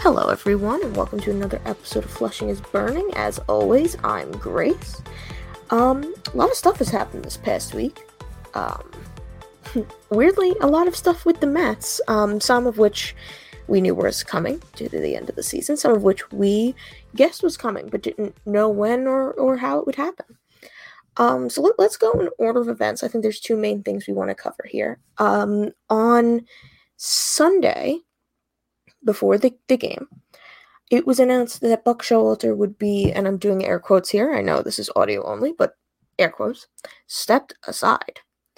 Hello everyone, and welcome to another episode of Flushing is Burning. As always, I'm Grace. A lot of stuff has happened this past week. Weirdly, a lot of stuff with the Mets, some of which we knew was coming due to the end of the season, some of which we guessed was coming, but didn't know when or how it would happen. So let's go in order of events. I think there's two main things we want to cover here. On Sunday, before the game, it was announced that Buck Showalter would be, and I'm doing air quotes here, I know this is audio only, but air quotes, stepped aside.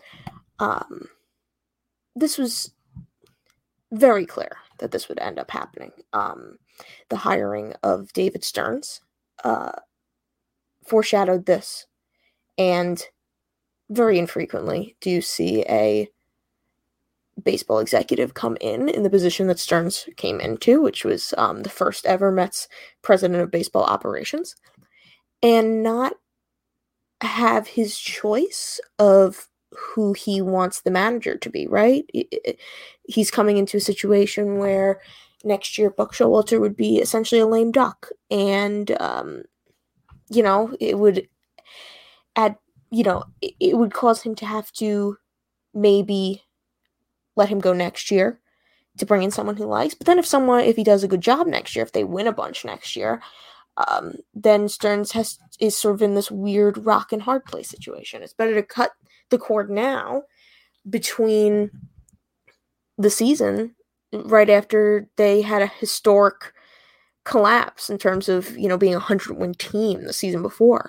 This was very clear that this would end up happening. The hiring of David Stearns foreshadowed this, and very infrequently do you see a baseball executive come in the position that Stearns came into, which was the first ever Mets president of baseball operations, and not have his choice of who he wants the manager to be, right? He's coming into a situation where next year Buck Showalter would be essentially a lame duck, and it would add, it would cause him to have to maybe let him go next year to bring in someone he likes. But then if he does a good job next year, if they win a bunch next year, then Stearns is sort of in this weird rock and hard place situation. It's better to cut the cord now between the season right after they had a historic collapse in terms of, being a 100-win team the season before.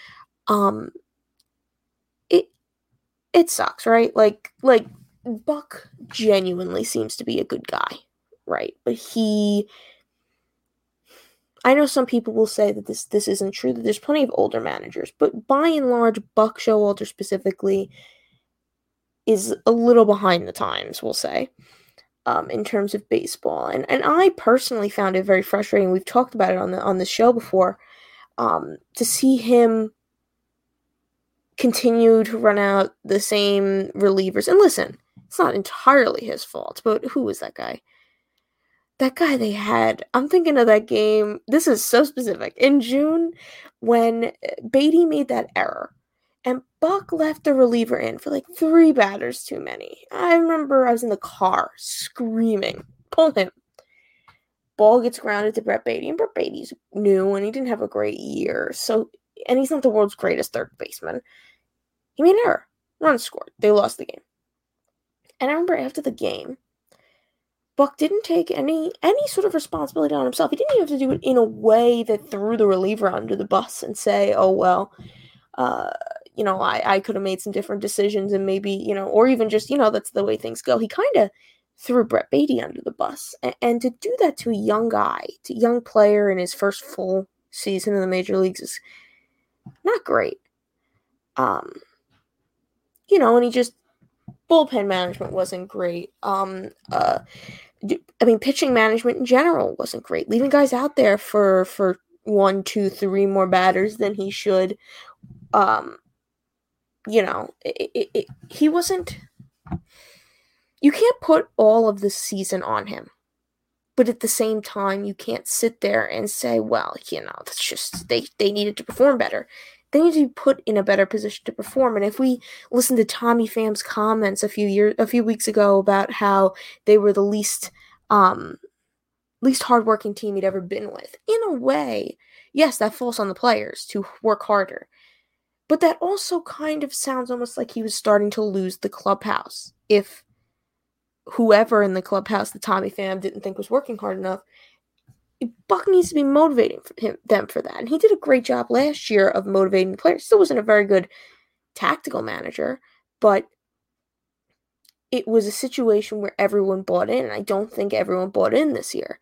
It sucks, right? Like Buck genuinely seems to be a good guy, right? But I know some people will say that this isn't true, that there's plenty of older managers, but by and large, Buck Showalter specifically is a little behind the times, we'll say, in terms of baseball. And I personally found it very frustrating. We've talked about it on the show before, to see him continue to run out the same relievers. And listen, it's not entirely his fault, but who was that guy? That guy they had, I'm thinking of that game, this is so specific, in June when Beatty made that error, and Buck left the reliever in for like 3 batters too many. I remember I was in the car screaming, pull him. Ball gets grounded to Brett Beatty, and Brett Beatty's new, and he didn't have a great year, and he's not the world's greatest third baseman. He made an error. Runs scored. They lost the game. And I remember after the game, Buck didn't take any sort of responsibility on himself. He didn't even have to do it in a way that threw the reliever under the bus and say, oh, well, I could have made some different decisions and maybe, or even just, that's the way things go. He kind of threw Brett Beatty under the bus. And to do that to a young guy, to a young player in his first full season in the major leagues is not great. And he just, bullpen management wasn't great. Pitching management in general wasn't great. Leaving guys out there for 1, 2, 3 more batters than he should. He wasn't. You can't put all of the season on him, but at the same time, you can't sit there and say, well, that's just they needed to perform better. They need to be put in a better position to perform. And if we listen to Tommy Pham's comments a few weeks ago about how they were the least hardworking team he'd ever been with, in a way, yes, that falls on the players to work harder. But that also kind of sounds almost like he was starting to lose the clubhouse. If whoever in the clubhouse that Tommy Pham didn't think was working hard enough, Buck needs to be motivating them for that. And he did a great job last year of motivating the players. Still wasn't a very good tactical manager, but it was a situation where everyone bought in, and I don't think everyone bought in this year.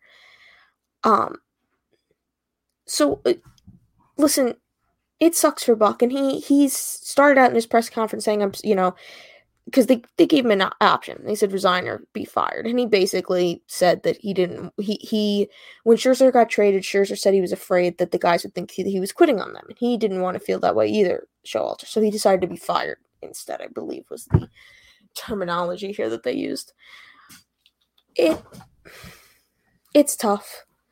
Listen, it sucks for Buck, and he's started out in his press conference saying, because they gave him an option. They said resign or be fired. And he basically said that when Scherzer got traded, Scherzer said he was afraid that the guys would think he was quitting on them. And he didn't want to feel that way either, Showalter. So he decided to be fired instead, I believe was the terminology here that they used. It's tough.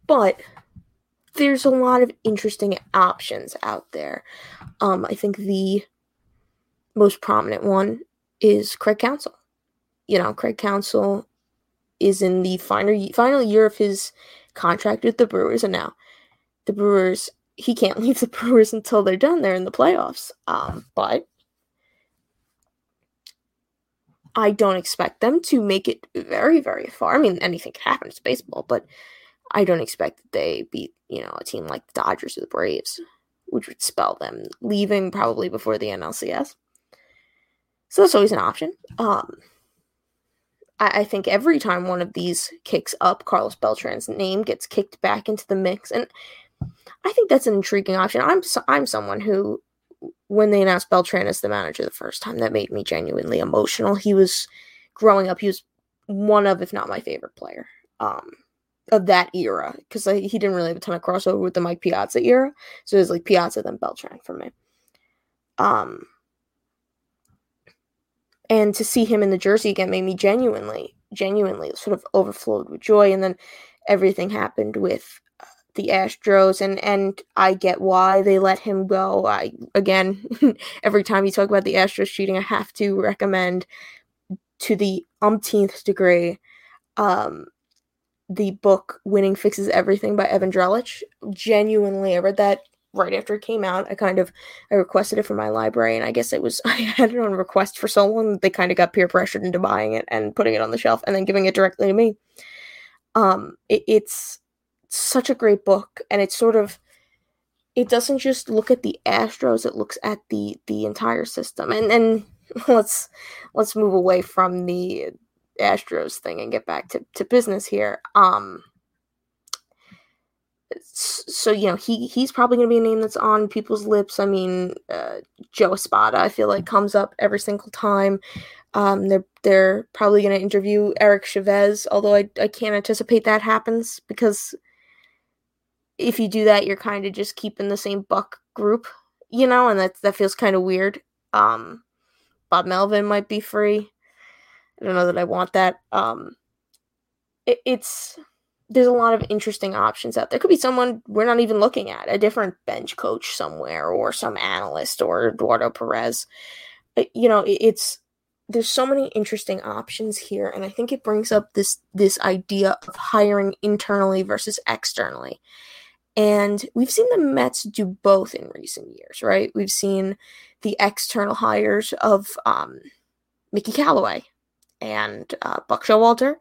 But there's a lot of interesting options out there. I think the most prominent one is Craig Counsell. Craig Counsell is in the final year of his contract with the Brewers, and now the Brewers, he can't leave the Brewers until they're done. They're in the playoffs. But I don't expect them to make it very, very far. I mean, anything can happen. It's baseball, but I don't expect that they beat, a team like the Dodgers or the Braves, which would spell them leaving probably before the NLCS. So that's always an option. I think every time one of these kicks up, Carlos Beltran's name gets kicked back into the mix, and I think that's an intriguing option. I'm someone who, when they announced Beltran as the manager the first time, that made me genuinely emotional. Growing up, he was one of, if not my favorite player of that era, because he didn't really have a ton of crossover with the Mike Piazza era, so it was like Piazza then Beltran for me. And to see him in the jersey again made me genuinely sort of overflowed with joy. And then everything happened with the Astros, and I get why they let him go. Again, every time you talk about the Astros cheating, I have to recommend, to the umpteenth degree, the book Winning Fixes Everything by Evan Drellich. Genuinely, I read that right after it came out. I requested it from my library, and I guess I had it on request for so long that they kind of got peer pressured into buying it and putting it on the shelf and then giving it directly to me. It's such a great book, and it doesn't just look at the Astros, it looks at the entire system. And let's move away from the Astros thing and get back to business here. So, he's probably going to be a name that's on people's lips. I mean, Joe Espada, I feel like, comes up every single time. They're probably going to interview Eric Chavez, although I can't anticipate that happens, because if you do that, you're kind of just keeping the same Buck group, and that feels kind of weird. Bob Melvin might be free. I don't know that I want that. There's a lot of interesting options out there. Could be someone we're not even looking at, a different bench coach somewhere, or some analyst, or Eduardo Perez. There's so many interesting options here, and I think it brings up this idea of hiring internally versus externally. And we've seen the Mets do both in recent years, right? We've seen the external hires of Mickey Callaway and Buck Showalter,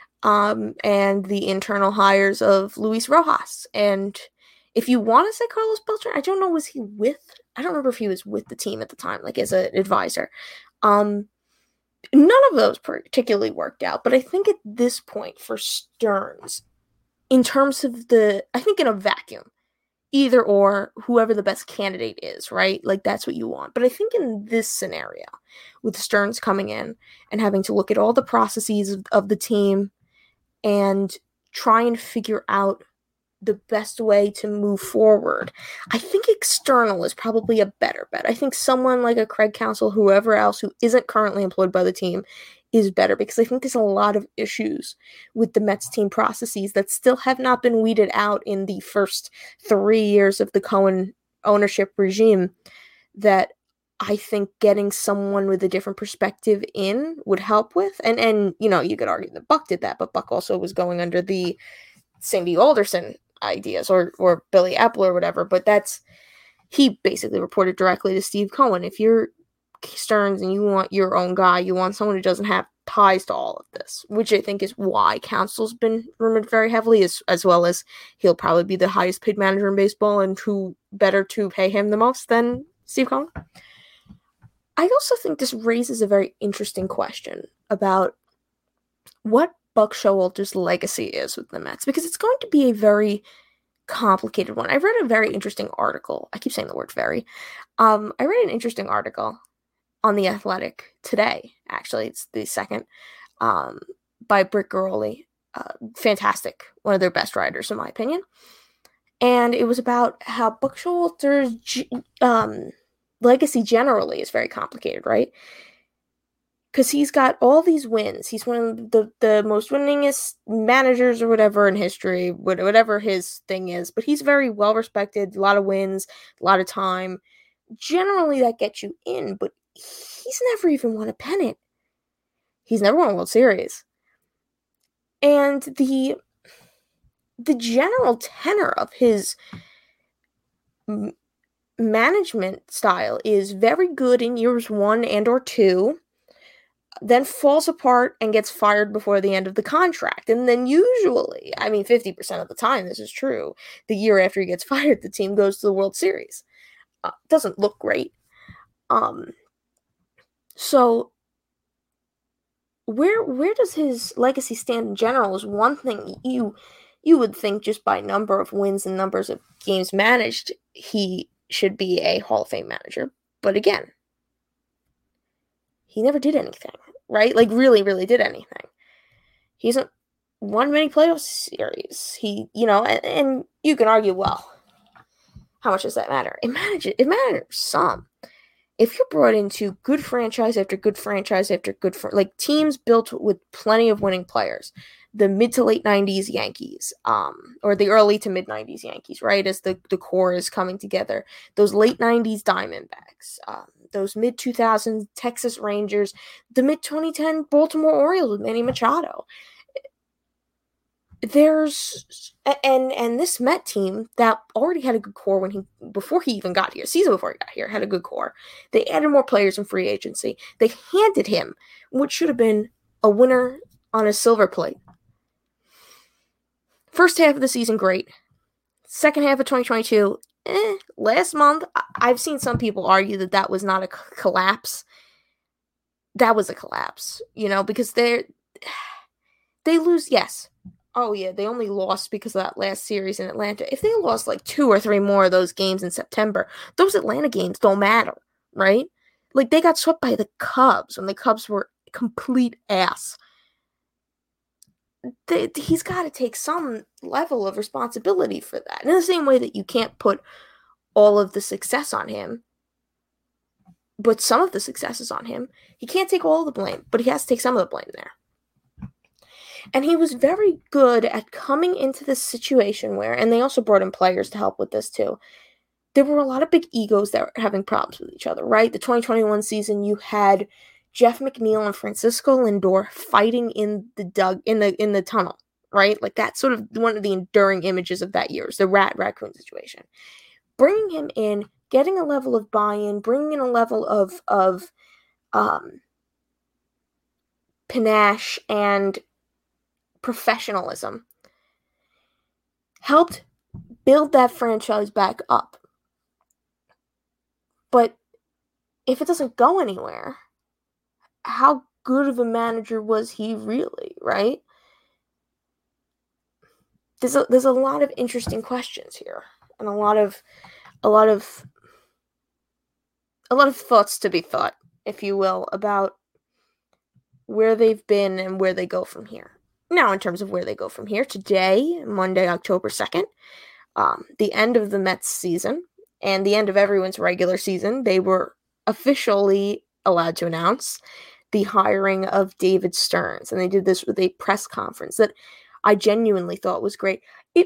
and the internal hires of Luis Rojas. And if you want to say Carlos Beltran, I don't know, I don't remember if he was with the team at the time, like as an advisor. None of those particularly worked out, but I think at this point for Stearns, in terms of I think in a vacuum, either or, whoever the best candidate is, right? Like, that's what you want. But I think in this scenario, with Stearns coming in and having to look at all the processes of the team and try and figure out the best way to move forward, I think external is probably a better bet. I think someone like a Craig Counsell, whoever else who isn't currently employed by the team, is better, because I think there's a lot of issues with the Mets team processes that still have not been weeded out in the first 3 years of the Cohen ownership regime, that I think getting someone with a different perspective in would help with. And you could argue that Buck did that, but Buck also was going under the Sandy Alderson ideas, or Billy Apple or whatever, but he basically reported directly to Steve Cohen. If you're Stearns and you want your own guy, you want someone who doesn't have ties to all of this, which I think is why Counsell's been rumored very heavily, as well as he'll probably be the highest paid manager in baseball, and who better to pay him the most than Steve Cohen. I also think this raises a very interesting question about what Buck Showalter's legacy is with the Mets, because it's going to be a very complicated one. I read a very interesting article. I keep saying the word very. I read an interesting article on The Athletic today, actually. It's the second, by Britt Garoli. Fantastic. One of their best writers, in my opinion. And it was about how Buck Showalter's legacy generally is very complicated, right? because he's got all these wins. He's one of the most winningest managers or whatever in history, whatever his thing is. But he's very well respected, a lot of wins, a lot of time. Generally, that gets you in, but he's never even won a pennant. He's never won a World Series. And the general tenor of his management style is very good in years 1 and or 2, then falls apart and gets fired before the end of the contract. And then usually, 50% of the time this is true, the year after he gets fired, the team goes to the World Series. Doesn't look great. So where does his legacy stand in general is one thing you would think just by number of wins and numbers of games managed, he should be a Hall of Fame manager. But again, he never did anything, right? Like, really, really did anything. He hasn't won many playoff series. And you can argue, well, how much does that matter? It matters some. If you're brought into good franchise after good franchise after good, teams built with plenty of winning players, the mid to late 90s Yankees, or the early to mid 90s Yankees, right, as the core is coming together, those late 90s Diamondbacks, those mid 2000s Texas Rangers, the mid 2010 Baltimore Orioles with Manny Machado. There's and this Met team that already had a good core before he even got here, season before he got here, had a good core. They added more players in free agency. They handed him what should have been a winner on a silver plate. First half of the season, great. Second half of 2022, last month, I've seen some people argue that was not a collapse. That was a collapse, because they lose, yes. Oh, yeah, they only lost because of that last series in Atlanta. If they lost like 2 or 3 more of those games in September, those Atlanta games don't matter, right? Like, they got swept by the Cubs when the Cubs were complete ass. He's got to take some level of responsibility for that. In the same way that you can't put all of the success on him, but some of the success is on him. He can't take all the blame, but he has to take some of the blame there. And he was very good at coming into this situation where, and they also brought in players to help with this too, there were a lot of big egos that were having problems with each other, right? The 2021 season, you had Jeff McNeil and Francisco Lindor fighting in the tunnel, right? Like, that's sort of one of the enduring images of that year, is the raccoon situation. Bringing him in, getting a level of buy-in, bringing in a level of panache and professionalism helped build that franchise back up. But if it doesn't go anywhere, how good of a manager was he really, right? There's a lot of interesting questions here, and a lot of thoughts to be thought, if you will, about where they've been and where they go from here. Now, in terms of where they go from here, today, Monday, October 2nd, the end of the Mets season and the end of everyone's regular season, they were officially allowed to announce the hiring of David Stearns. And they did this with a press conference that I genuinely thought was great.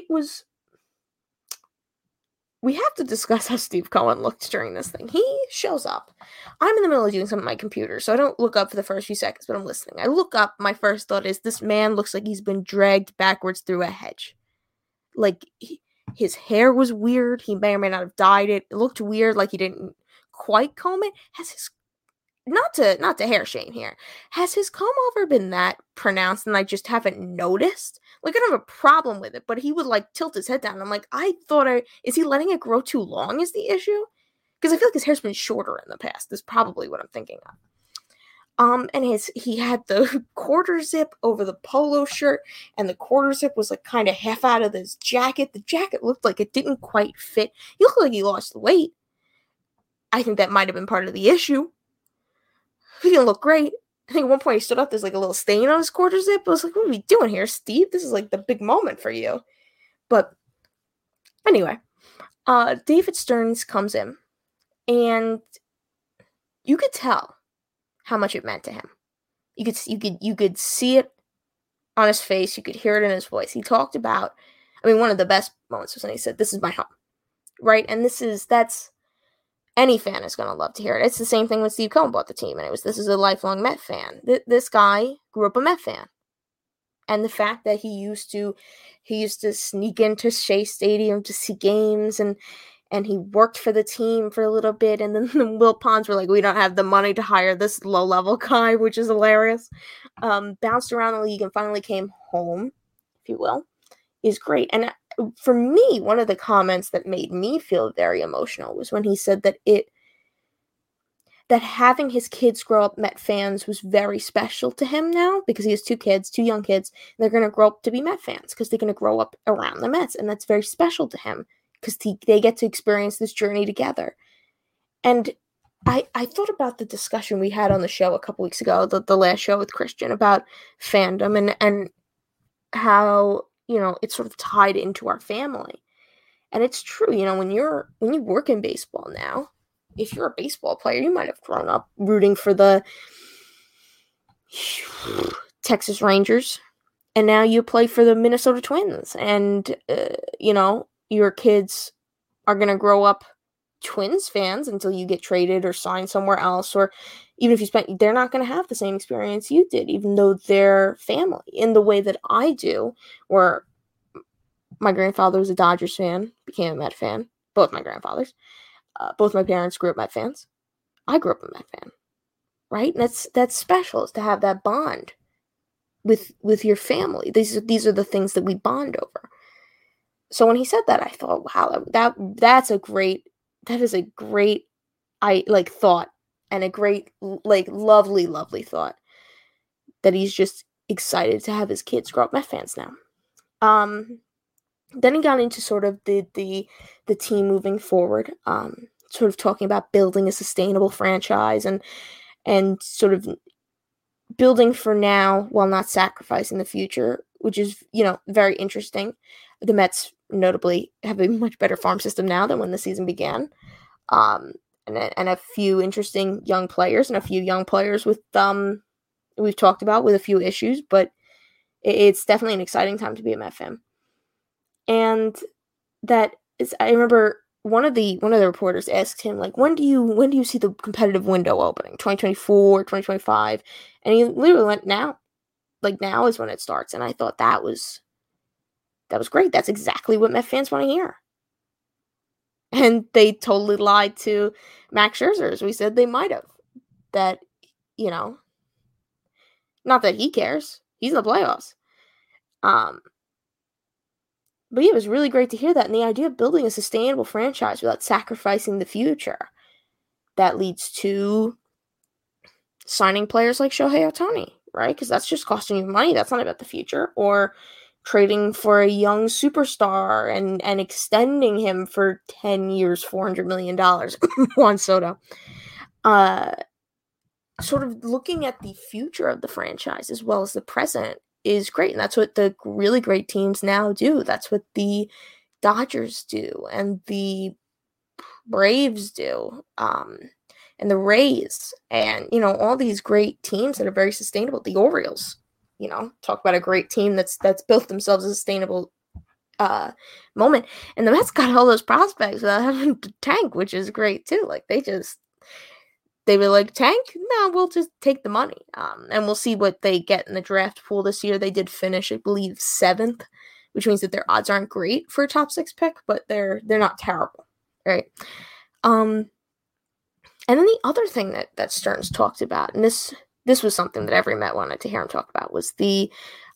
We have to discuss how Steve Cohen looked during this thing. He shows up. I'm in the middle of doing something on my computer, so I don't look up for the first few seconds, but I'm listening. I look up, my first thought is, this man looks like he's been dragged backwards through a hedge. Like, his hair was weird. He may or may not have dyed it. It looked weird, like he didn't quite comb it. Not to hair shame here, has his comb over been that pronounced and I just haven't noticed? Like, I don't have a problem with it, but he would like tilt his head down. I'm like, is he letting it grow too long is the issue? Because I feel like his hair's been shorter in the past. That's probably what I'm thinking of. And he had the quarter zip over the polo shirt, and the quarter zip was like kind of half out of his jacket. The jacket looked like it didn't quite fit. He looked like he lost weight. I think that might have been part of the issue. He didn't look great. I think at one point he stood up, there's like a little stain on his quarter zip. I was like, what are we doing here, Steve? This is like the big moment for you. But anyway, David Stearns comes in, and you could tell how much it meant to him. You could see it on his face. You could hear it in his voice. He talked about, I mean, one of the best moments was when he said, "This is my home," right? And that's any fan is going to love to hear it. It's the same thing when Steve Cohen bought the team, and this is a lifelong Met fan. This guy grew up a Met fan, and the fact that he used to sneak into Shea Stadium to see games, and he worked for the team for a little bit, and then the Wilpons were like, "We don't have the money to hire this low-level guy," which is hilarious. Bounced around the league and finally came home, if you will, is great. And for me, one of the comments that made me feel very emotional was when he said that having his kids grow up Met fans was very special to him now, because he has two young kids, and they're going to grow up to be Met fans because they're going to grow up around the Mets, and that's very special to him because they get to experience this journey together. And I thought about the discussion we had on the show a couple weeks ago, the last show with Christian, about fandom and how, it's sort of tied into our family. And it's true, when you work in baseball now, if you're a baseball player, you might have grown up rooting for the Texas Rangers, and now you play for the Minnesota Twins, and your kids are going to grow up Twins fans until you get traded or signed somewhere else, or even if they're not going to have the same experience you did, even though they're family, in the way that I do, where my grandfather was a Dodgers fan, became a Met fan, both my grandfathers. Both my parents grew up Met fans. I grew up a Met fan, right? And that's special, is to have that bond with your family. These are the things that we bond over. So when he said that, I thought, wow, that is a great thought, and a great lovely thought, that he's just excited to have his kids grow up Met fans now. Then he got into sort of the team moving forward, sort of talking about building a sustainable franchise and sort of building for now while not sacrificing the future, which is, very interesting. The Mets notably have a much better farm system now than when the season began, and a few interesting young players, and a few young players with we've talked about with a few issues, but it's definitely an exciting time to be a Met fan. And I remember one of the reporters asked him, like, when do you see the competitive window opening? 2024, 2025? And he literally went, now. Like, now is when it starts. And I thought that was great. That's exactly what Met fans want to hear. And they totally lied to Max Scherzer, as we said they might have. That, not that he cares. He's in the playoffs. But yeah, it was really great to hear that. And the idea of building a sustainable franchise without sacrificing the future, that leads to signing players like Shohei Ohtani, right? Because that's just costing you money. That's not about the future. Or trading for a young superstar and extending him for 10 years, $400 million, Juan Soto. Sort of looking at the future of the franchise as well as the present is great. And that's what the really great teams now do. That's what the Dodgers do, and the Braves do, and the Rays, and, all these great teams that are very sustainable. The Orioles, talk about a great team that's built themselves a sustainable moment. And the Mets got all those prospects without having to tank, which is great too. Like, they were like, tank? No, we'll just take the money. And we'll see what they get in the draft pool this year. They did finish, I believe, 7th, which means that their odds aren't great for a top 6 pick, but they're not terrible, right? And then the other thing that Stearns talked about, and this was something that every Met wanted to hear him talk about, was the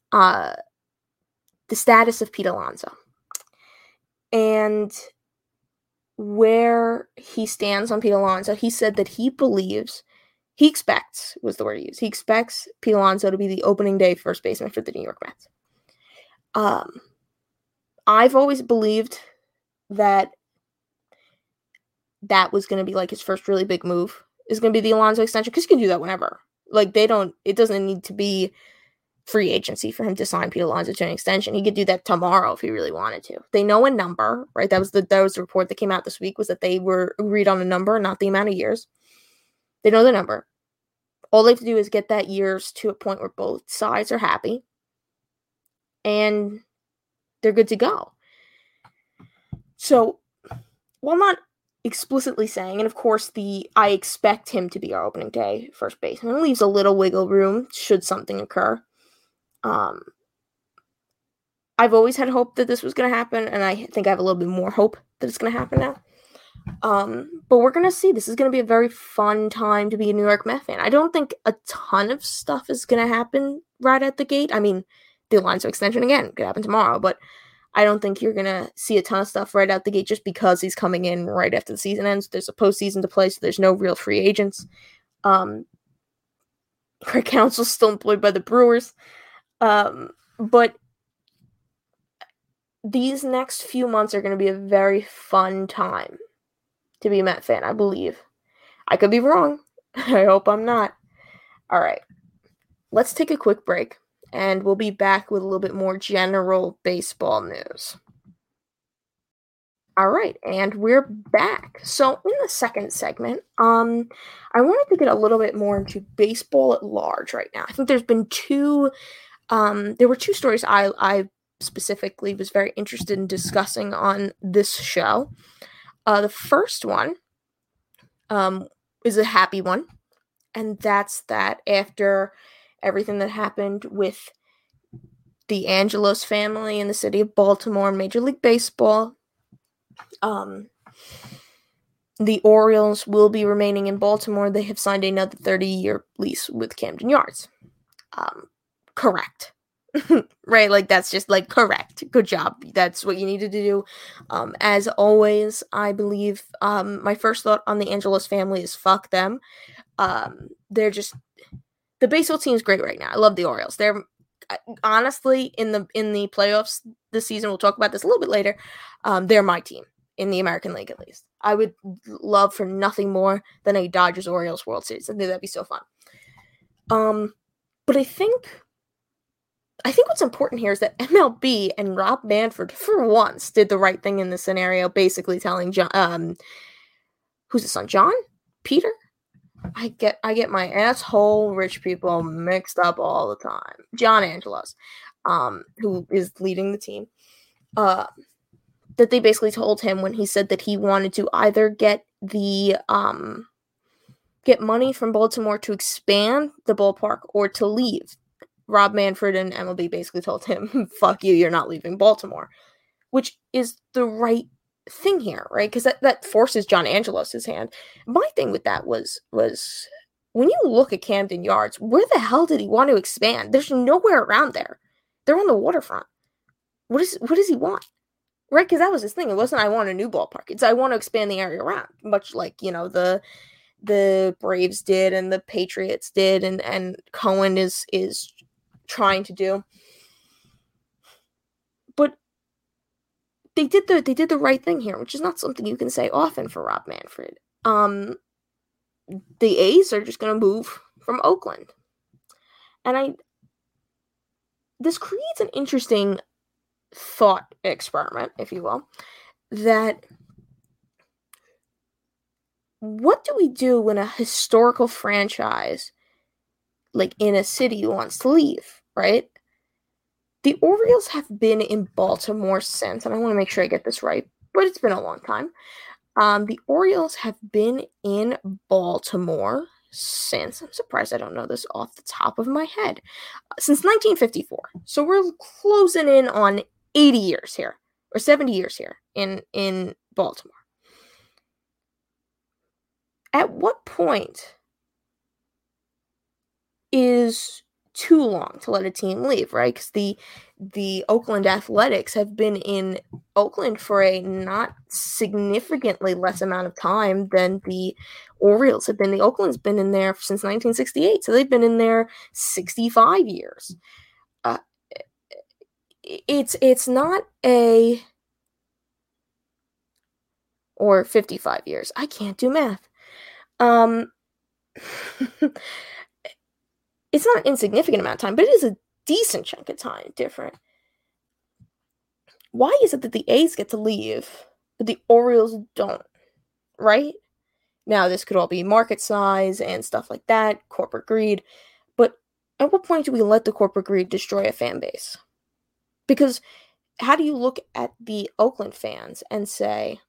status of Pete Alonso. And where he stands on Pete Alonso. He said that he expects Pete Alonso to be the opening day first baseman for the New York Mets. I've always believed that was going to be like his first really big move, is going to be the Alonso extension, because he can do that whenever. Like, it doesn't need to be free agency for him to sign Pete Alonso to an extension. He could do that tomorrow if he really wanted to. They know a number, right? That was the report that came out this week, was that they were agreed on a number, not the amount of years. They know the number. All they have to do is get that years to a point where both sides are happy, and they're good to go. So, while not explicitly saying, and of course I expect him to be our opening day first baseman, it leaves a little wiggle room should something occur. I've always had hope that this was going to happen, and I think I have a little bit more hope that it's going to happen now. But we're going to see. This is going to be a very fun time to be a New York Mets fan. I don't think a ton of stuff is going to happen right at the gate. I mean, the lines of extension, again, could happen tomorrow, but I don't think you're going to see a ton of stuff right out the gate just because he's coming in right after the season ends. There's a postseason to play, so there's no real free agents. Craig Counsell's still employed by the Brewers. But these next few months are going to be a very fun time to be a Met fan, I believe. I could be wrong. I hope I'm not. All right. Let's take a quick break, and we'll be back with a little bit more general baseball news. All right, and we're back. So in the second segment, I wanted to get a little bit more into baseball at large right now. I think there's been there were two stories I specifically was very interested in discussing on this show. The first one is a happy one, and that's that after everything that happened with the Angelos family in the city of Baltimore and Major League Baseball, the Orioles will be remaining in Baltimore. They have signed another 30-year lease with Camden Yards. Correct. Right? Like, that's just, like, correct. Good job. That's what you needed to do. As always, I believe my first thought on the Angelos family is fuck them. They're just... The baseball team is great right now. I love the Orioles. They're honestly in the playoffs this season. We'll talk about this a little bit later. They're my team in the American League, at least. I would love for nothing more than a Dodgers-Orioles World Series. I think that'd be so fun. But I think what's important here is that MLB and Rob Manfred, for once, did the right thing in this scenario, basically telling John, who's his son, John? Peter? I get my asshole rich people mixed up all the time. John Angelos, who is leading the team, that they basically told him when he said that he wanted to either get money from Baltimore to expand the ballpark or to leave. Rob Manfred and MLB basically told him, fuck you, you're not leaving Baltimore, which is the right thing here, right? Because that forces John Angelos' hand. My thing with that was when you look at Camden Yards, where the hell did he want to expand? There's nowhere around there. They're on the waterfront. What does he want? Right? Because that was his thing. It wasn't, I want a new ballpark. It's, I want to expand the area around, much like, the Braves did and the Patriots did, and Cohen is trying to do. But they did the right thing here, which is not something you can say often for Rob Manfred. The A's are just going to move from Oakland. And this creates an interesting thought experiment, if you will, that what do we do when a historical franchise, like in a city, wants to leave, right? The Orioles have been in Baltimore since, and I want to make sure I get this right, but it's been a long time. The Orioles have been in Baltimore since, I'm surprised I don't know this off the top of my head, since 1954. So we're closing in on 80 years here, or 70 years here in Baltimore. At what point is too long to let a team leave, right? Because the Oakland Athletics have been in Oakland for a not significantly less amount of time than the Orioles have been. The Oakland's been in there since 1968, so they've been in there 65 years. It's not a... or 55 years. I can't do math. It's not an insignificant amount of time, but it is a decent chunk of time different. Why is it that the A's get to leave, but the Orioles don't, right? Now, this could all be market size and stuff like that, corporate greed, but at what point do we let the corporate greed destroy a fan base? Because how do you look at the Oakland fans and say,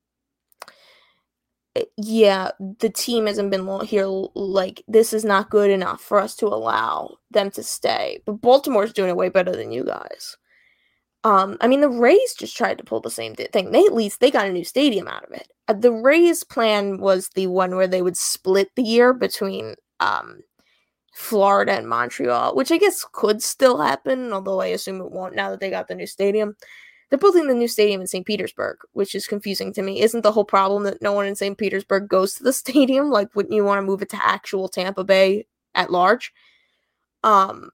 yeah, the team hasn't been here, like, this is not good enough for us to allow them to stay, but Baltimore's doing it way better than you guys. I mean, the Rays just tried to pull the same thing. They got a new stadium out of it. The Rays' plan was the one where they would split the year between Florida and Montreal, which I guess could still happen, although I assume it won't now that they got the new stadium. They're building the new stadium in St. Petersburg, which is confusing to me. Isn't the whole problem that no one in St. Petersburg goes to the stadium? Like, wouldn't you want to move it to actual Tampa Bay at large? But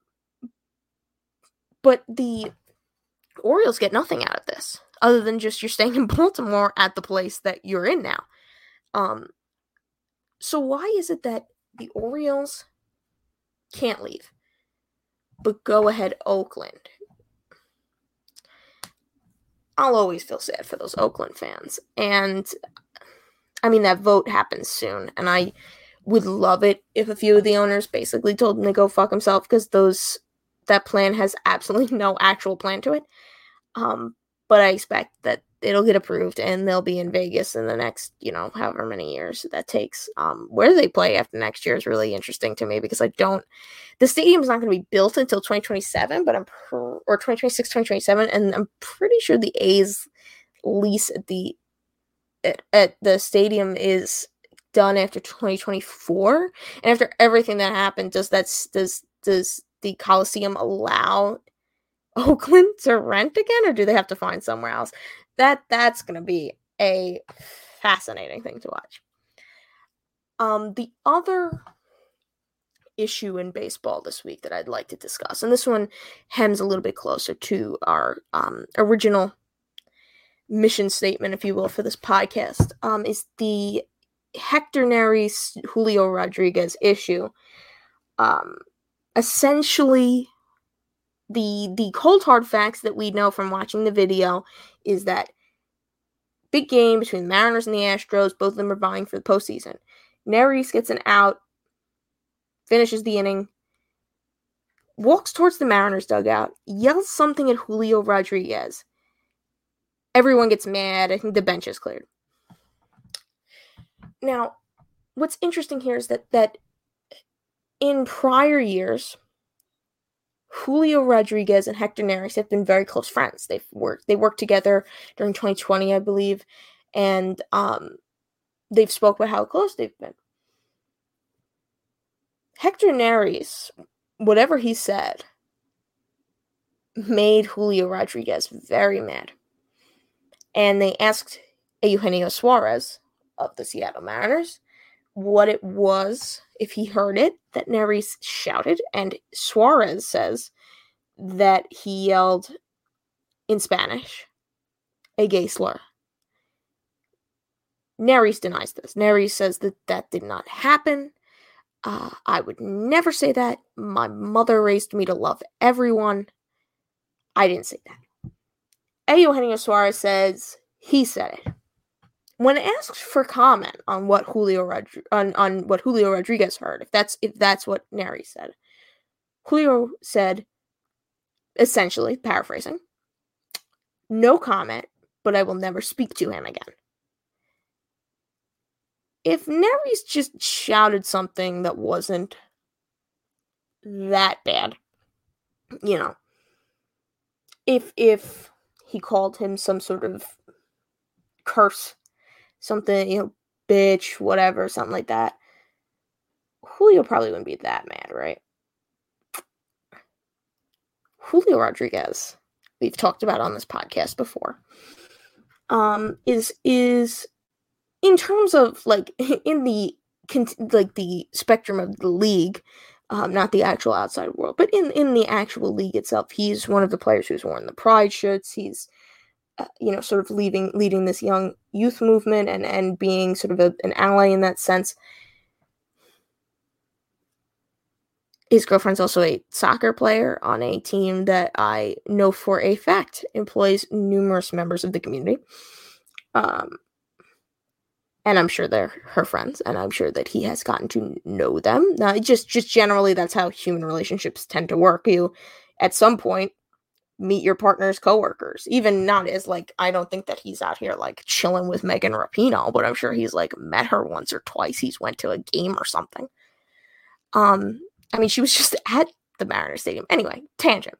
the Orioles get nothing out of this, other than just you're staying in Baltimore at the place that you're in now. So why is it that the Orioles can't leave, but go ahead Oakland? I'll always feel sad for those Oakland fans. And, I mean, that vote happens soon, and I would love it if a few of the owners basically told him to go fuck himself, because that plan has absolutely no actual plan to it. But I expect that it'll get approved and they'll be in Vegas in the next, however many years that takes. Where they play after next year is really interesting to me, because the stadium's not going to be built until 2027, or 2026, 2027, and I'm pretty sure the A's lease at the stadium is done after 2024. And after everything that happened, does the Coliseum allow Oakland to rent again, or do they have to find somewhere else? That's going to be a fascinating thing to watch. The other issue in baseball this week that I'd like to discuss, and this one hems a little bit closer to our original mission statement, if you will, for this podcast, is the Hector Neris Julio Rodriguez issue. Essentially, the cold hard facts that we know from watching the video is that big game between the Mariners and the Astros, both of them are vying for the postseason. Neris gets an out, finishes the inning, walks towards the Mariners dugout, yells something at Julio Rodriguez. Everyone gets mad. I think the bench is cleared. Now, what's interesting here is that in prior years, Julio Rodriguez and Hector Neris have been very close friends. They worked together during 2020, I believe, and they've spoke about how close they've been. Hector Neris, whatever he said, made Julio Rodriguez very mad. And they asked Eugenio Suarez of the Seattle Mariners what it was, if he heard it, that Neris shouted, and Suarez says that he yelled in Spanish a gay slur. Neris denies this. Neris says that did not happen. I would never say that. My mother raised me to love everyone. I didn't say that. Eugenio Suarez says he said it. When asked for comment on what Julio Rodriguez heard, if that's what Neris said, Julio said, essentially, paraphrasing, "No comment, but I will never speak to him again." If Neris just shouted something that wasn't that bad, if he called him some sort of curse, something, bitch, whatever, something like that, Julio probably wouldn't be that mad, right? Julio Rodriguez, we've talked about on this podcast before, is in terms of, like, in the spectrum of the league, not the actual outside world, but in the actual league itself, he's one of the players who's worn the pride shirts. He's sort of leading this young youth movement and being sort of an ally in that sense. His girlfriend's also a soccer player on a team that I know for a fact employs numerous members of the community. And I'm sure they're her friends, and I'm sure that he has gotten to know them. Now, just generally, that's how human relationships tend to work. You, at some point, meet your partner's coworkers. Even not as, like, I don't think that he's out here, like, chilling with Megan Rapinoe, but I'm sure he's, like, met her once or twice. He's went to a game or something. I mean, she was just at the Mariners Stadium. Anyway, tangent.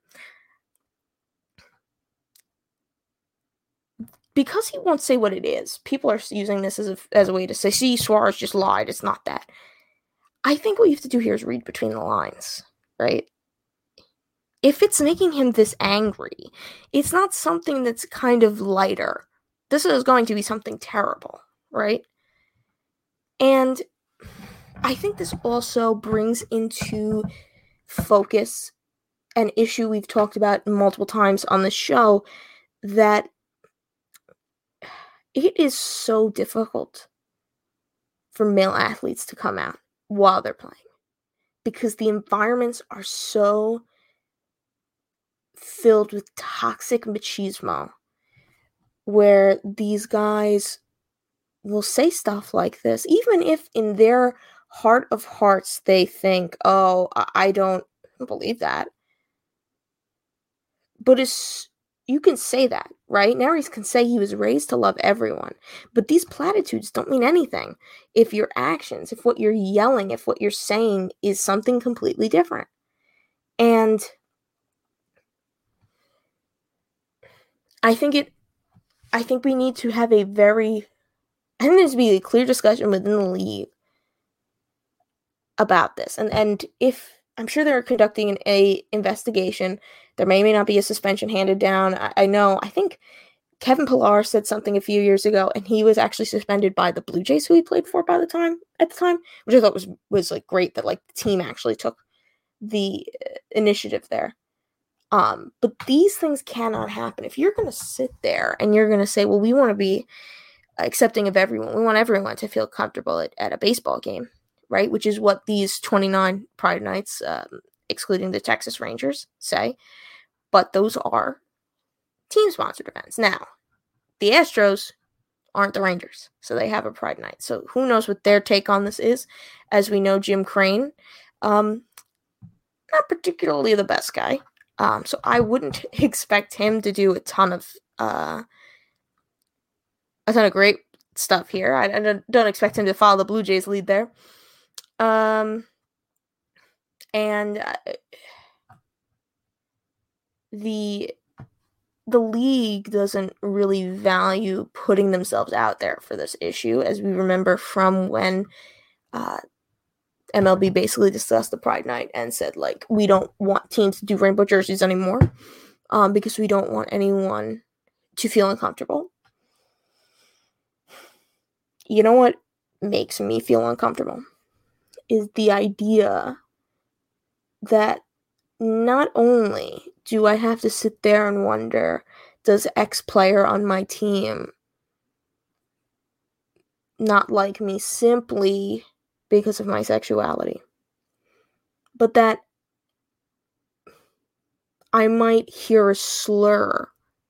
Because he won't say what it is, people are using this as a way to say, see, Suarez just lied. It's not that. I think what you have to do here is read between the lines, right? If it's making him this angry, it's not something that's kind of lighter. This is going to be something terrible, right? And I think this also brings into focus an issue we've talked about multiple times on the show, that it is so difficult for male athletes to come out while they're playing, because the environments are so filled with toxic machismo, where these guys will say stuff like this, even if in their heart of hearts they think, oh, I don't believe that. But you can say that, right? Neres can say he was raised to love everyone, but these platitudes don't mean anything if your actions, if what you're yelling, if what you're saying is something completely different. And I think we need to have I think there needs to be a clear discussion within the league about this. And if, I'm sure they're conducting an investigation, there may or may not be a suspension handed down. I think Kevin Pillar said something a few years ago, and he was actually suspended by the Blue Jays, who he played for at the time, which I thought was like great, that like the team actually took the initiative there. But these things cannot happen. If you're going to sit there and you're going to say, well, we want to be accepting of everyone, we want everyone to feel comfortable at a baseball game, right? Which is what these 29 Pride Nights, excluding the Texas Rangers, say. But those are team-sponsored events. Now, the Astros aren't the Rangers, so they have a Pride Night. So who knows what their take on this is? As we know, Jim Crane, not particularly the best guy. So I wouldn't expect him to do a ton of great stuff here. I don't expect him to follow the Blue Jays lead there. And the league doesn't really value putting themselves out there for this issue, as we remember from when MLB basically discussed the Pride Night and said, like, we don't want teams to do rainbow jerseys anymore, because we don't want anyone to feel uncomfortable. You know what makes me feel uncomfortable is the idea that not only do I have to sit there and wonder, does X player on my team not like me simply because of my sexuality, but that I might hear a slur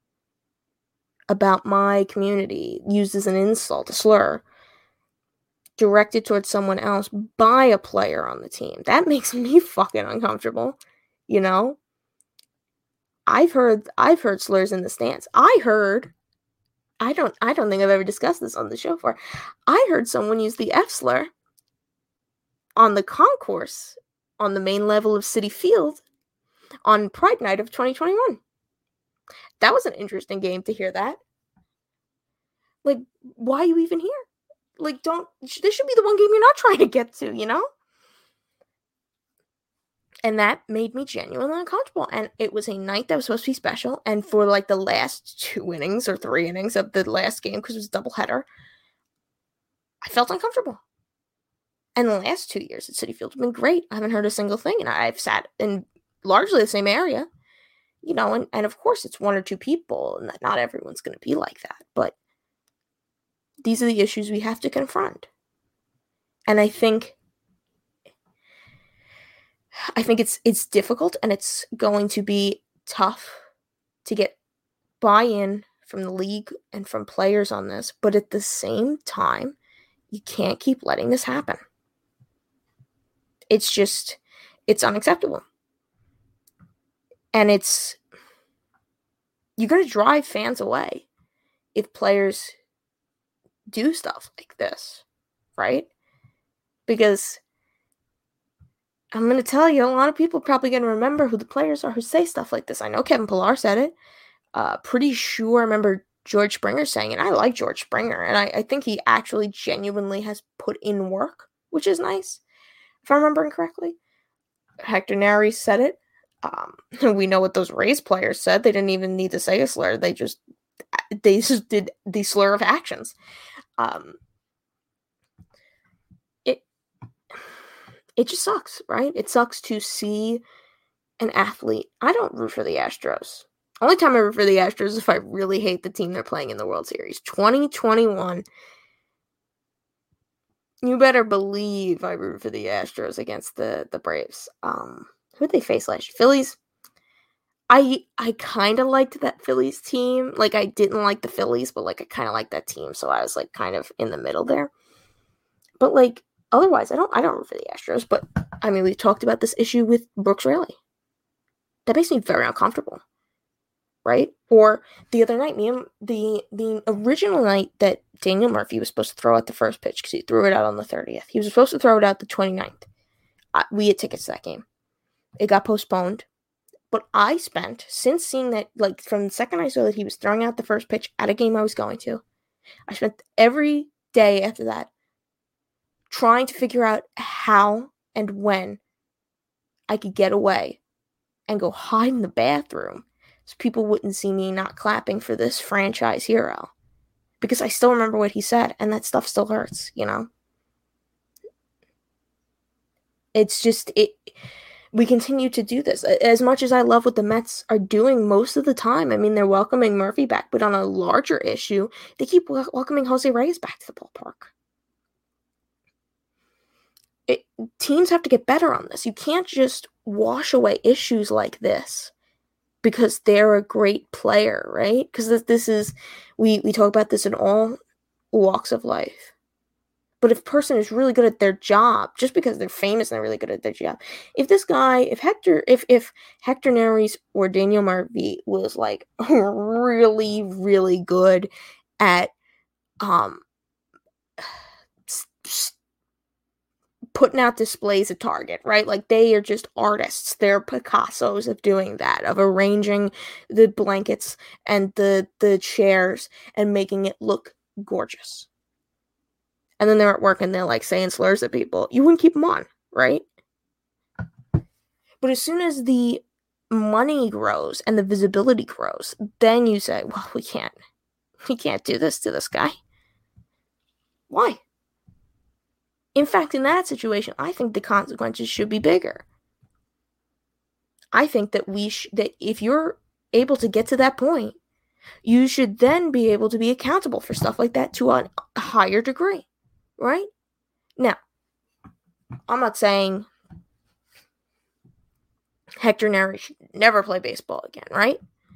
about my community used as an insult, a slur directed towards someone else by a player on the team. That makes me fucking uncomfortable, you know? I've heard slurs in the stands. I don't think I've ever discussed this on the show before. I heard someone use the F slur on the concourse on the main level of Citi Field on Pride Night of 2021. That was an interesting game to hear that. Like, why are you even here? Like, this should be the one game you're not trying to get to, you know? And that made me genuinely uncomfortable. And it was a night that was supposed to be special. And for like the last 2 innings or 3 innings of the last game, because it was a doubleheader, I felt uncomfortable. And the last 2 years at Citi Field have been great. I haven't heard a single thing. And I've sat in largely the same area, you know, and of course it's 1 or 2 people, and not everyone's going to be like that. But these are the issues we have to confront. And I think it's difficult, and it's going to be tough to get buy-in from the league and from players on this. But at the same time, You can't keep letting this happen. It's unacceptable. And you're going to drive fans away if players do stuff like this, right? Because I'm going to tell you, a lot of people are probably going to remember who the players are who say stuff like this. I know Kevin Pillar said it. Pretty sure I remember George Springer saying it. I like George Springer, and I think he actually genuinely has put in work, which is nice, if I'm remembering correctly. Hector Neris said it. We know what those Rays players said. They didn't even need to say a slur. They just did the slur of actions. It just sucks, right? It sucks to see an athlete. I don't root for the Astros. Only time I root for the Astros is if I really hate the team they're playing in the World Series. 2021. You better believe I root for the Astros against the Braves. Who did they face last year? Phillies. I kind of liked that Phillies team. Like, I didn't like the Phillies, but, like, I kind of liked that team. So I was, like, kind of in the middle there. But, like, otherwise, I don't root for the Astros. But, I mean, we talked about this issue with Brooks Raley. That makes me very uncomfortable. Right? Or the other night, the original night that Daniel Murphy was supposed to throw out the first pitch, because he threw it out on the 30th. He was supposed to throw it out the 29th. We had tickets to that game. It got postponed. But I spent, since seeing that, like, from the second I saw that he was throwing out the first pitch at a game I was going to, I spent every day after that trying to figure out how and when I could get away and go hide in the bathroom so people wouldn't see me not clapping for this franchise hero. Because I still remember what he said, and that stuff still hurts, you know? It's just, we continue to do this. As much as I love what the Mets are doing most of the time, I mean, they're welcoming Murphy back, but on a larger issue, they keep welcoming Jose Reyes back to the ballpark. Teams have to get better on this. You can't just wash away issues like this because they're a great player, right? Because this is, we talk about this in all walks of life. But if a person is really good at their job, just because they're famous and they're really good at their job, if Hector Neris or Daniel Murphy was like really, really good at putting out displays at Target, right? Like, they are just artists. They're Picassos of doing that, of arranging the blankets and the chairs and making it look gorgeous. And then they're at work and they're like saying slurs at people. You wouldn't keep them on, right? But as soon as the money grows and the visibility grows, then you say, well, we can't do this to this guy. Why? In fact, in that situation, I think the consequences should be bigger. I think that that if you're able to get to that point, you should then be able to be accountable for stuff like that to a higher degree, right? Now, I'm not saying Hector Neris should never play baseball again, right?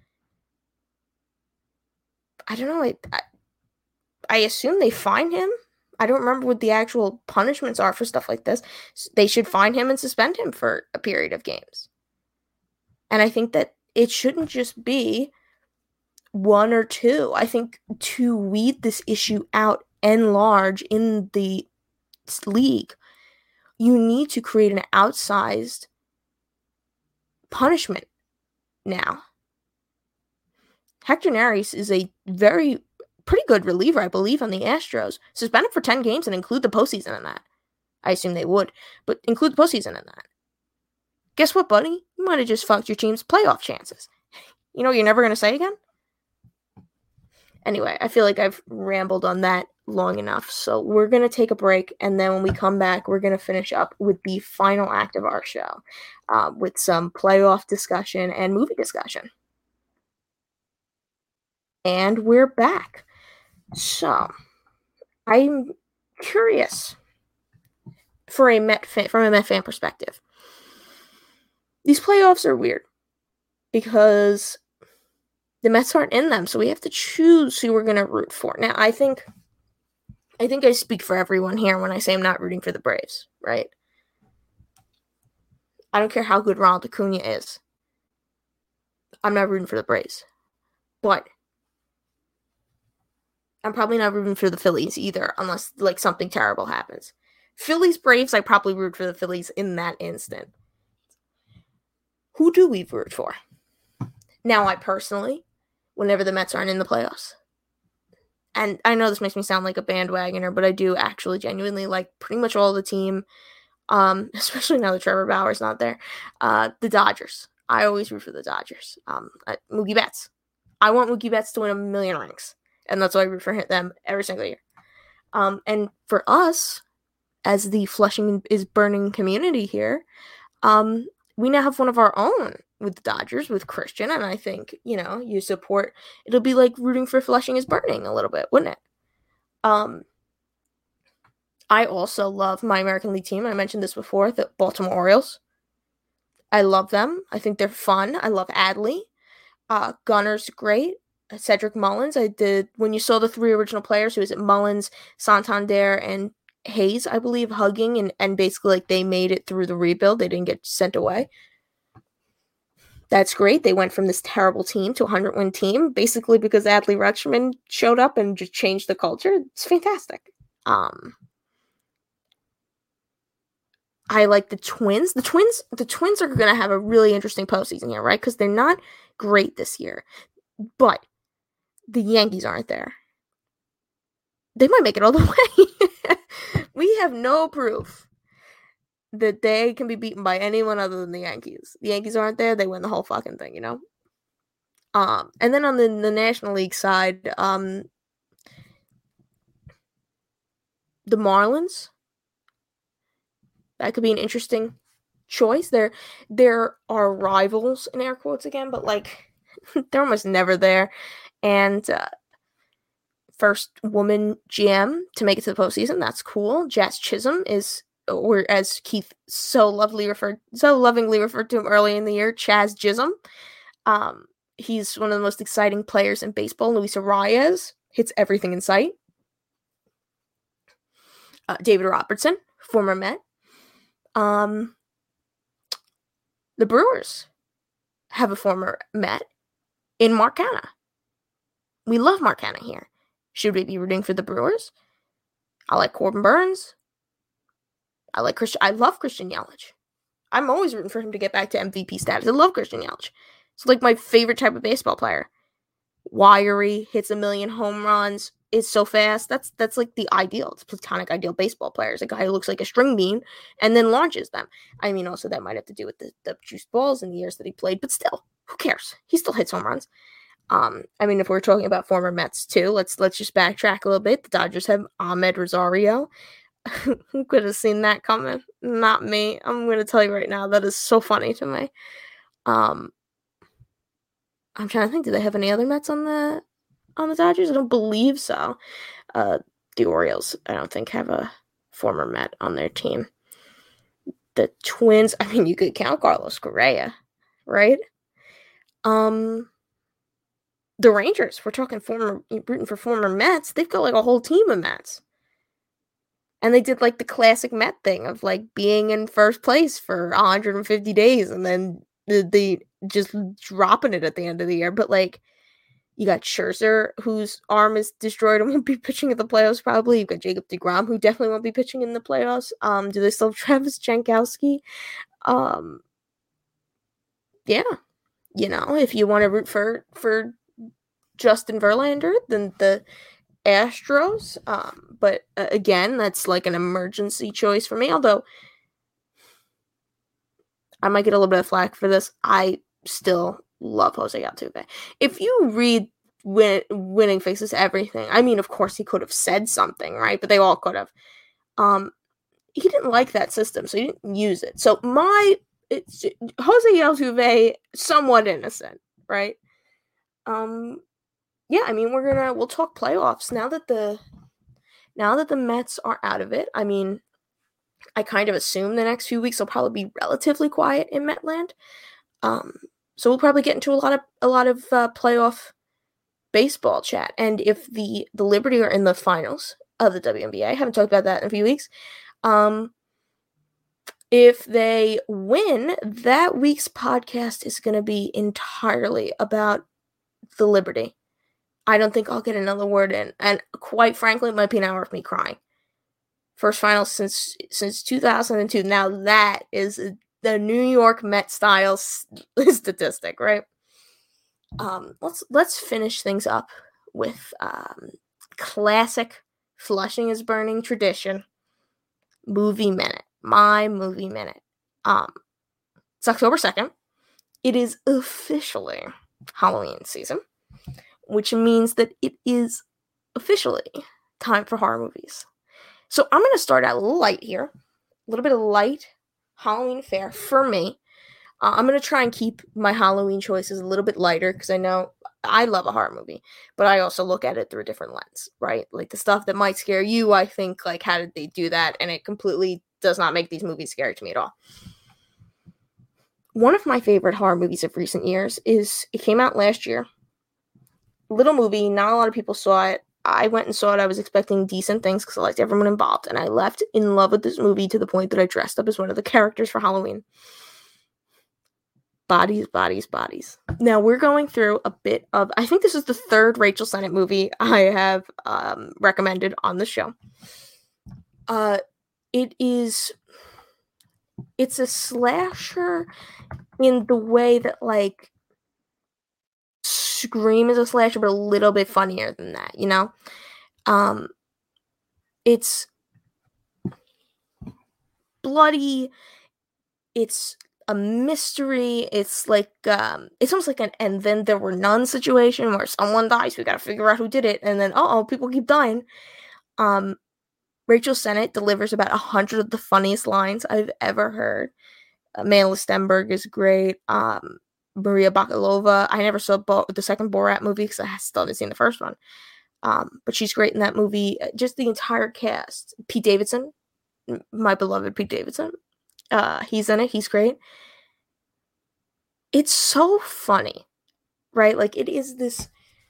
I don't know. I assume they fine him. I don't remember what the actual punishments are for stuff like this. They should fine him and suspend him for a period of games. And I think that it shouldn't just be one or two. I think to weed this issue out en large in the league, you need to create an outsized punishment now. Hector Neris is a pretty good reliever, I believe, on the Astros. Suspend him for 10 games and include the postseason in that. I assume they would, but include the postseason in that. Guess what, buddy? You might have just fucked your team's playoff chances. You know what you're never going to say again? Anyway, I feel like I've rambled on that long enough, so we're going to take a break, and then when we come back, we're going to finish up with the final act of our show, with some playoff discussion and movie discussion. And we're back. So, I'm curious from a Met fan perspective. These playoffs are weird because the Mets aren't in them, so we have to choose who we're going to root for. Now, I think I think I speak for everyone here when I say I'm not rooting for the Braves, right? I don't care how good Ronald Acuna is. I'm not rooting for the Braves. But I'm probably not rooting for the Phillies either, unless like something terrible happens. Phillies, Braves, I probably root for the Phillies in that instant. Who do we root for? Now, I personally, whenever the Mets aren't in the playoffs, and I know this makes me sound like a bandwagoner, but I do actually genuinely like pretty much all the team, especially now that Trevor Bauer's not there. The Dodgers. I always root for the Dodgers. Mookie Betts. I want Mookie Betts to win a million rings, and that's why I root for them every single year. And for us, as the Flushing is Burning community here, we now have one of our own with the Dodgers, with Christian, and I think, you support, it'll be like rooting for Flushing is Burning a little bit, wouldn't it? I also love my American League team. I mentioned this before, the Baltimore Orioles. I love them. I think they're fun. I love Adley. Gunner's great. Cedric Mullins. When you saw the three original players, who was it? Mullins, Santander, and Hayes, I believe, hugging, and basically like they made it through the rebuild. They didn't get sent away. That's great. They went from this terrible team to a 100-win team, basically because Adley Rutschman showed up and just changed the culture. It's fantastic. I like the Twins. The Twins are going to have a really interesting postseason here, right? Because they're not great this year. But the Yankees aren't there. They might make it all the way. We have no proof that they can be beaten by anyone other than the Yankees. The Yankees aren't there, they win the whole fucking thing, And then on the National League side, the Marlins. That could be an interesting choice. There are rivals in air quotes again, but like they're almost never there. And first woman GM to make it to the postseason. That's cool. Jazz Chisholm is, or as Keith so lovingly referred to him early in the year, Chaz Chisholm. He's one of the most exciting players in baseball. Luis Arraez hits everything in sight. David Robertson, former Met. The Brewers have a former Met in Mark Canha. We love Mark Canha here. Should we be rooting for the Brewers? I like Corbin Burns. I love Christian Yelich. I'm always rooting for him to get back to MVP status. I love Christian Yelich. It's like my favorite type of baseball player. Wiry, hits a million home runs, is so fast. That's like the ideal. It's platonic ideal baseball player. It's a guy who looks like a string bean and then launches them. I mean, also that might have to do with the juiced balls in the years that he played, but still, who cares? He still hits home runs. I mean, if we're talking about former Mets too, let's just backtrack a little bit. The Dodgers have Ahmed Rosario. Who could have seen that coming? Not me. I'm going to tell you right now, that is so funny to me. I'm trying to think, do they have any other Mets on the Dodgers? I don't believe so. The Orioles, I don't think, have a former Met on their team. The Twins, I mean, you could count Carlos Correa, right? The Rangers, we're talking rooting for former Mets. They've got like a whole team of Mets. And they did like the classic Met thing of like being in first place for 150 days and then they just dropping it at the end of the year. But like, you got Scherzer, whose arm is destroyed and won't be pitching in the playoffs probably. You've got Jacob deGrom, who definitely won't be pitching in the playoffs. Do they still have Travis Jankowski? Yeah. If you want to root for Justin Verlander, then the Astros. But again, that's like an emergency choice for me. Although I might get a little bit of flack for this. I still love Jose Altuve. If you read Winning Fixes Everything, I mean, of course he could have said something, right? But they all could have. He didn't like that system, so he didn't use it. So Jose Altuve, somewhat innocent, right? Yeah, I mean, we'll talk playoffs now that the Mets are out of it. I mean, I kind of assume the next few weeks will probably be relatively quiet in Metland. So we'll probably get into a lot of playoff baseball chat. And if the Liberty are in the finals, of the WNBA. I haven't talked about that in a few weeks. If they win, that week's podcast is going to be entirely about the Liberty. I don't think I'll get another word in. And quite frankly, it might be an hour of me crying. First final since 2002. Now that is the New York Mets style statistic, right? Let's finish things up with classic Flushing is Burning tradition, Movie Minute. My Movie Minute. It's October 2nd. It is officially Halloween season, which means that it is officially time for horror movies. So I'm going to start out light here. A little bit of light Halloween fare for me. I'm going to try and keep my Halloween choices a little bit lighter because I know I love a horror movie, but I also look at it through a different lens, right? Like the stuff that might scare you, I think, like, how did they do that? And it completely does not make these movies scary to me at all. One of my favorite horror movies of recent years it came out last year. Little movie, not a lot of people saw it. I went and saw it. I was expecting decent things because I liked everyone involved, and I left in love with this movie to the point that I dressed up as one of the characters for Halloween. Bodies, Bodies, Bodies. Now, we're going through a bit of... I think this is the third Rachel Sennett movie I have recommended on the show. It's a slasher in the way that, like, Scream is a slasher, but a little bit funnier than that, you know? It's bloody. It's a mystery. It's like, it's almost like an and then there were none situation where someone dies, we gotta figure out who did it, and then, people keep dying. Rachel Sennett delivers about 100 of the funniest lines I've ever heard. Mayla Stenberg is great. Maria Bakalova. I never saw the second Borat movie because I still haven't seen the first one. But she's great in that movie. Just the entire cast. Pete Davidson, my beloved Pete Davidson. He's in it. He's great. It's so funny, right? Like, it is this...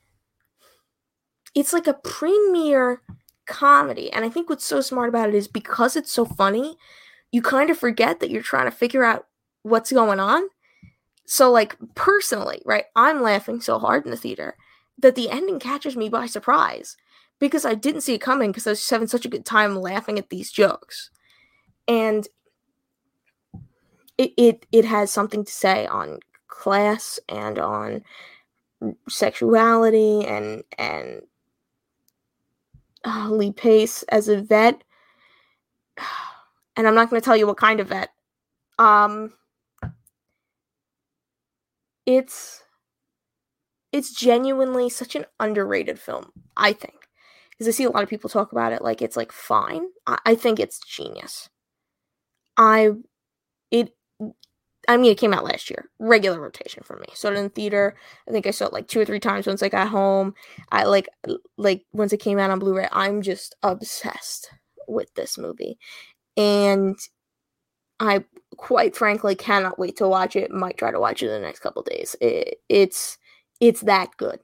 It's like a premier comedy. And I think what's so smart about it is because it's so funny, you kind of forget that you're trying to figure out what's going on. So, like, personally, right, I'm laughing so hard in the theater that the ending catches me by surprise because I didn't see it coming because I was just having such a good time laughing at these jokes. And it has something to say on class and on sexuality and Lee Pace as a vet. And I'm not going to tell you what kind of vet. It's genuinely such an underrated film, I think. Because I see a lot of people talk about it like it's, like, fine. I think it's genius. It came out last year. Regular rotation for me. Saw it in theater. I think I saw it, like, 2 or 3 times once I got home. I, like, once it came out on Blu-ray, I'm just obsessed with this movie. And I, quite frankly, cannot wait to watch it. Might try to watch it in the next couple of days. It's that good.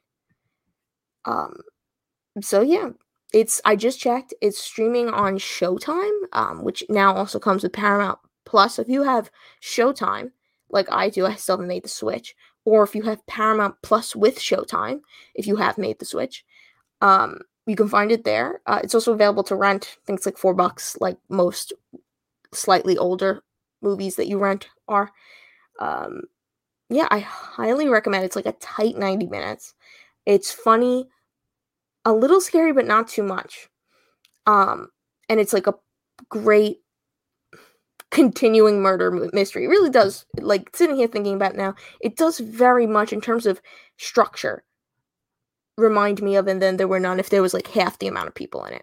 So yeah, I just checked. It's streaming on Showtime, which now also comes with Paramount Plus. If you have Showtime, like I do, I still haven't made the switch. Or if you have Paramount Plus with Showtime, if you have made the switch, you can find it there. It's also available to rent. I think it's like $4, like most slightly older movies that you rent are. Yeah, I highly recommend it. It's like a tight 90 minutes. It's funny, a little scary, but not too much. And it's like a great continuing murder mystery. It really does, like, sitting here thinking about it now, it does very much in terms of structure remind me of And Then There Were None if there was, like, half the amount of people in it.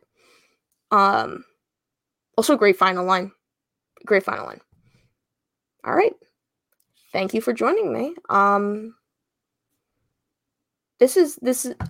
Also great final line. Great final line. All right. Thank you for joining me. This is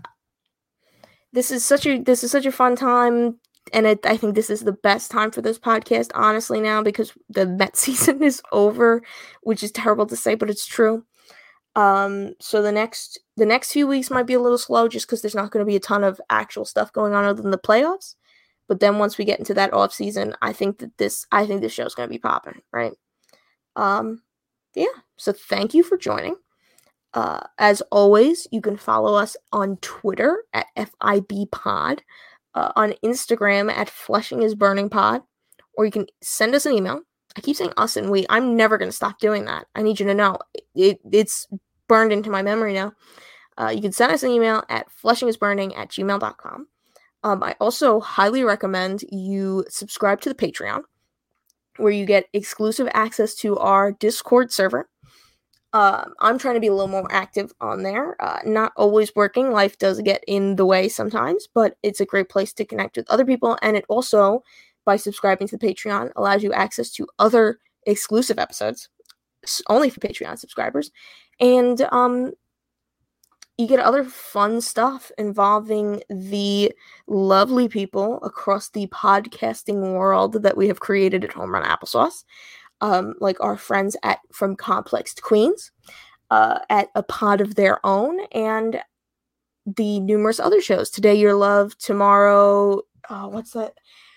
such a fun time, and I think this is the best time for this podcast, honestly, now, because the Mets season is over, which is terrible to say, but it's true. So the next few weeks might be a little slow just because there's not going to be a ton of actual stuff going on other than the playoffs. But then once we get into that off season, I think this show's gonna be popping, right? Yeah. So thank you for joining. As always, you can follow us on Twitter at FIBpod, on Instagram at FleshingIsBurningPod, or you can send us an email. I keep saying us and we. I'm never going to stop doing that. I need you to know. It's burned into my memory now. You can send us an email at flushingisburning@gmail.com. I also highly recommend you subscribe to the Patreon, where you get exclusive access to our Discord server. I'm trying to be a little more active on there. Not always working. Life does get in the way sometimes, but it's a great place to connect with other people. And it also, by subscribing to the Patreon, allows you access to other exclusive episodes, only for Patreon subscribers. And you get other fun stuff involving the lovely people across the podcasting world that we have created at Home Run Applesauce. Like our friends from Complexed Queens, at A Pod of Their Own, and the numerous other shows. Today Your Love, tomorrow, what's that?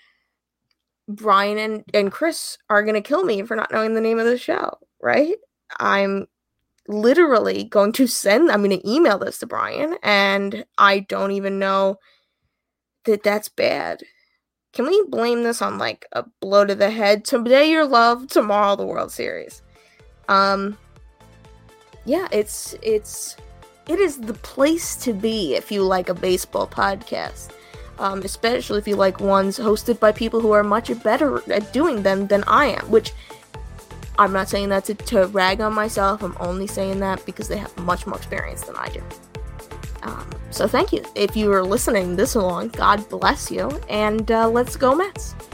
Brian and Chris are going to kill me for not knowing the name of the show, right? I'm literally going to email this to Brian, and I don't even know that that's bad. Can we blame this on, like, a blow to the head? Today Your Love, tomorrow the World Series. Yeah, it is the place to be if you like a baseball podcast. Especially if you like ones hosted by people who are much better at doing them than I am, which I'm not saying that to rag on myself. I'm only saying that because they have much more experience than I do. So thank you. If you are listening this long, God bless you, and let's go Mets.